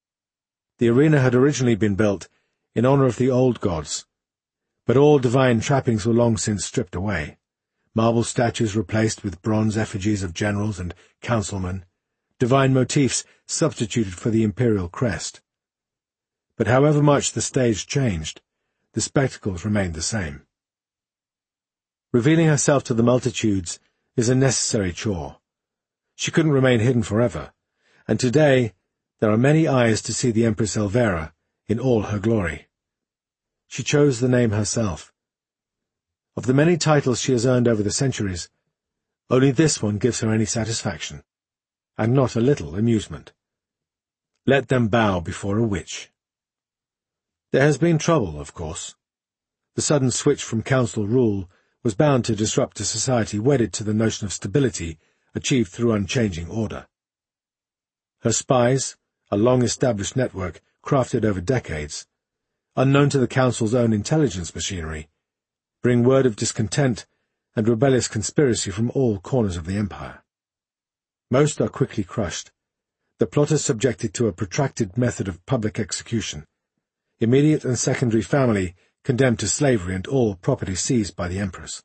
The arena had originally been built in honor of the old gods, but all divine trappings were long since stripped away, marble statues replaced with bronze effigies of generals and councilmen, divine motifs substituted for the imperial crest. But however much the stage changed, the spectacles remained the same. Revealing herself to the multitudes is a necessary chore. She couldn't remain hidden forever, and today there are many eyes to see the Empress Elvira in all her glory. She chose the name herself. Of the many titles she has earned over the centuries, only this one gives her any satisfaction, and not a little amusement. Let them bow before a witch. There has been trouble, of course. The sudden switch from council rule was bound to disrupt a society wedded to the notion of stability achieved through unchanging order. Her spies, a long-established network crafted over decades, unknown to the council's own intelligence machinery, bring word of discontent and rebellious conspiracy from all corners of the empire. Most are quickly crushed, the plotters subjected to a protracted method of public execution, immediate and secondary family condemned to slavery and all property seized by the Empress.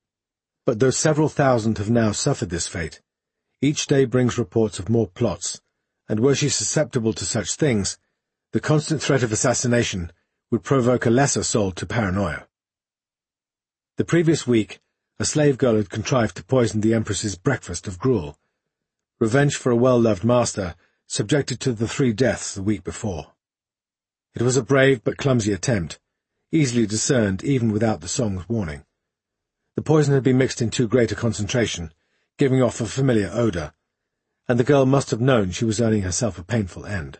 But though several thousand have now suffered this fate, each day brings reports of more plots, and were she susceptible to such things, the constant threat of assassination would provoke a lesser soul to paranoia. The previous week, a slave girl had contrived to poison the Empress's breakfast of gruel, revenge for a well-loved master subjected to the three deaths the week before. It was a brave but clumsy attempt, easily discerned even without the song's warning. The poison had been mixed in too great a concentration, giving off a familiar odour, and the girl must have known she was earning herself a painful end.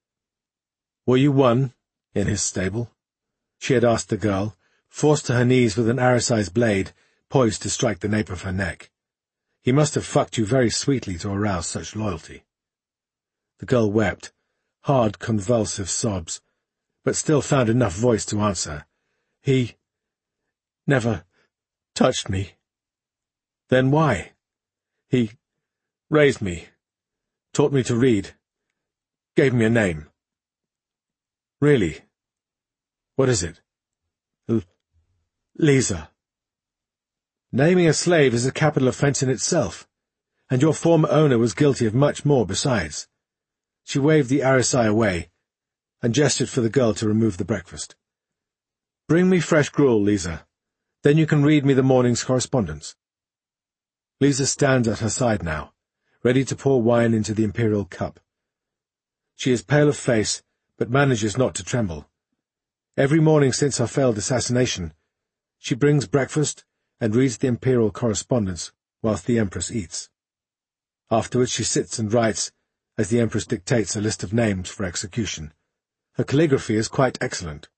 "Were you one in his stable?" she had asked the girl, forced to her knees with an Aracai's blade poised to strike the nape of her neck. "He must have fucked you very sweetly to arouse such loyalty." The girl wept, hard, convulsive sobs, but still found enough voice to answer. "He never touched me." "Then why?" "He raised me, taught me to read, gave me a name." "Really? What is it?" L Lisa. "Naming a slave is a capital offence in itself, and your former owner was guilty of much more besides." She waved the Aracai away, and gestured for the girl to remove the breakfast. "Bring me fresh gruel, Lisa. Then you can read me the morning's correspondence." Lisa stands at her side now, ready to pour wine into the imperial cup. She is pale of face, but manages not to tremble. Every morning since her failed assassination, she brings breakfast and reads the imperial correspondence whilst the Empress eats. Afterwards she sits and writes, as the Empress dictates a list of names for execution. Her calligraphy is quite excellent.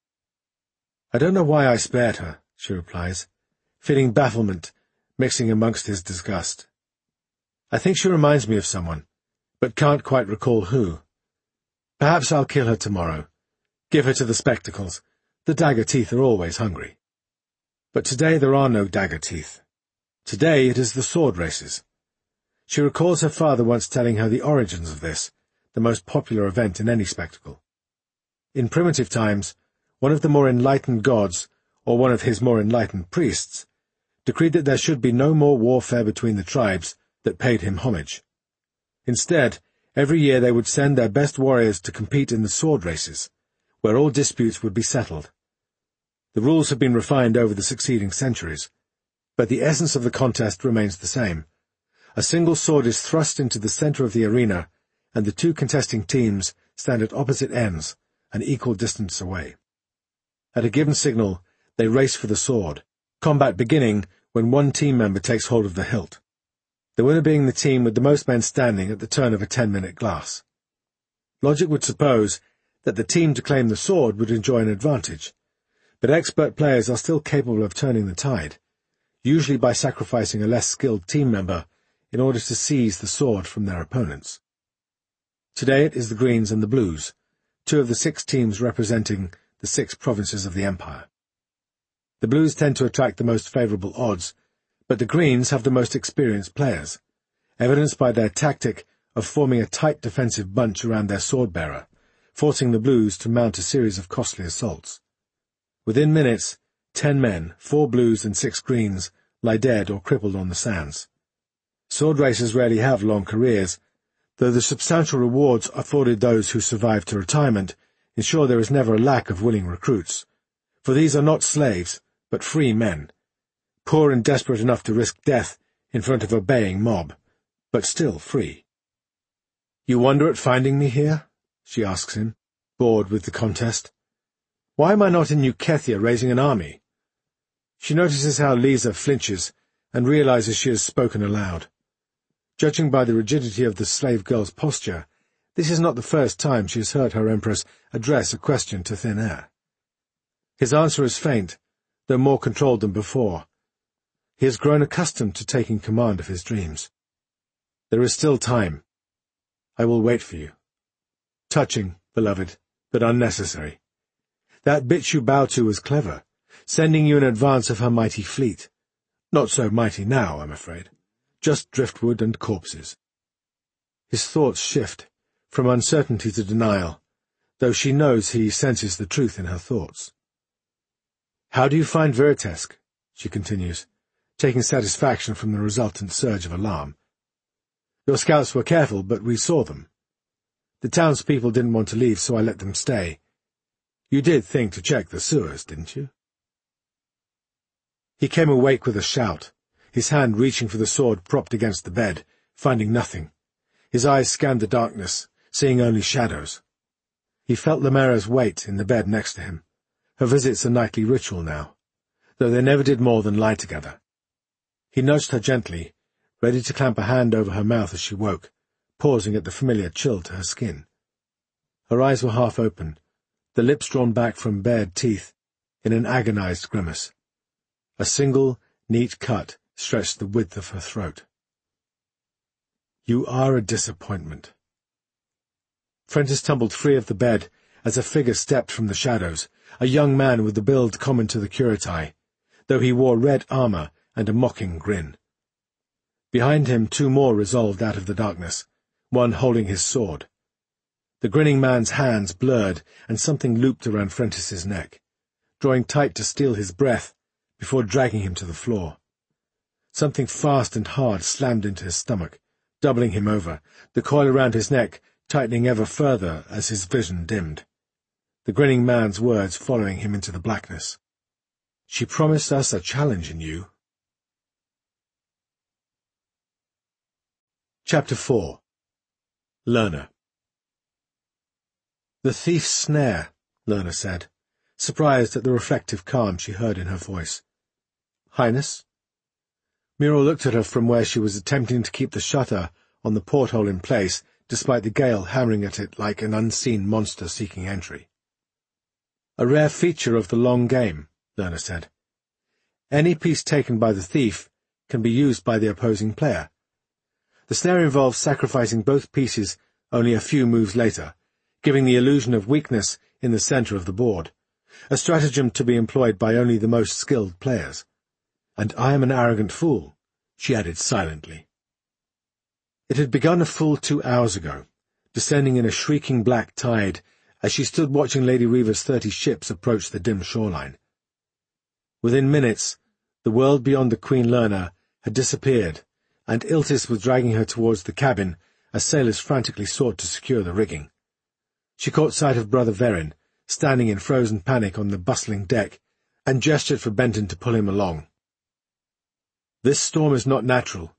"I don't know why I spared her," she replies, feeling bafflement mixing amongst his disgust. "I think she reminds me of someone, but can't quite recall who. Perhaps I'll kill her tomorrow. Give her to the spectacles. The dagger teeth are always hungry." But today there are no dagger teeth. Today it is the sword races. She recalls her father once telling her the origins of this, the most popular event in any spectacle. In primitive times, one of the more enlightened gods, or one of his more enlightened priests, decreed that there should be no more warfare between the tribes that paid him homage. Instead, every year they would send their best warriors to compete in the sword races, where all disputes would be settled. The rules have been refined over the succeeding centuries, but the essence of the contest remains the same. A single sword is thrust into the center of the arena, and the two contesting teams stand at opposite ends, an equal distance away. At a given signal, they race for the sword, combat beginning when one team member takes hold of the hilt, the winner being the team with the most men standing at the turn of a ten-minute glass. Logic would suppose that the team to claim the sword would enjoy an advantage, but expert players are still capable of turning the tide, usually by sacrificing a less skilled team member in order to seize the sword from their opponents. Today it is the Greens and the Blues, two of the six teams representing the six provinces of the Empire. The Blues tend to attract the most favourable odds, but the Greens have the most experienced players, evidenced by their tactic of forming a tight defensive bunch around their sword-bearer, forcing the Blues to mount a series of costly assaults. Within minutes, ten men, four Blues and six Greens, lie dead or crippled on the sands. Sword racers rarely have long careers, though the substantial rewards afforded those who survive to retirement ensure there is never a lack of willing recruits, for these are not slaves, but free men, poor and desperate enough to risk death in front of a baying mob, but still free. "You wonder at finding me here?" she asks him, bored with the contest. "Why am I not in New Kethia raising an army?" She notices how Lisa flinches and realizes she has spoken aloud. Judging by the rigidity of the slave girl's posture, this is not the first time she has heard her empress address a question to thin air. His answer is faint, though more controlled than before. He has grown accustomed to taking command of his dreams. "There is still time. I will wait for you." Touching, beloved, but unnecessary. That bitch you bow to was clever, sending you in advance of her mighty fleet. Not so mighty now, I'm afraid. Just driftwood and corpses. His thoughts shift, from uncertainty to denial, though she knows he senses the truth in her thoughts. "How do you find Viratesk?" she continues, taking satisfaction from the resultant surge of alarm. "Your scouts were careful, but we saw them. The townspeople didn't want to leave, so I let them stay. You did think to check the sewers, didn't you?" He came awake with a shout, his hand reaching for the sword propped against the bed, finding nothing. His eyes scanned the darkness, seeing only shadows. He felt Lemera's weight in the bed next to him. Her visits a nightly ritual now, though they never did more than lie together. He nudged her gently, ready to clamp a hand over her mouth as she woke, pausing at the familiar chill to her skin. Her eyes were half open, the lips drawn back from bared teeth in an agonized grimace. A single, neat cut stretched the width of her throat. "You are a disappointment." Frentis tumbled free of the bed as a figure stepped from the shadows, a young man with the build common to the Curatai, though he wore red armor and a mocking grin. Behind him two more resolved out of the darkness, one holding his sword. The grinning man's hands blurred, and something looped around Frentis's neck, drawing tight to steal his breath before dragging him to the floor. Something fast and hard slammed into his stomach, doubling him over, the coil around his neck tightening ever further as his vision dimmed. The grinning man's words following him into the blackness. "She promised us a challenge in you." Chapter four. Lerna. "The thief's snare," Lerna said, surprised at the reflective calm she heard in her voice. "Highness?" Muriel looked at her from where she was attempting to keep the shutter on the porthole in place, despite the gale hammering at it like an unseen monster seeking entry. "A rare feature of the long game," Lerna said. "Any piece taken by the thief can be used by the opposing player. The snare involves sacrificing both pieces only a few moves later, giving the illusion of weakness in the center of the board, a stratagem to be employed by only the most skilled players. And I am an arrogant fool," she added silently. It had begun a full two hours ago, descending in a shrieking black tide as she stood watching Lady Reva's thirty ships approach the dim shoreline. Within minutes, the world beyond the Queen Lerna had disappeared, and Iltis was dragging her towards the cabin, as sailors frantically sought to secure the rigging. She caught sight of Brother Verin, standing in frozen panic on the bustling deck, and gestured for Benton to pull him along. "This storm is not natural,"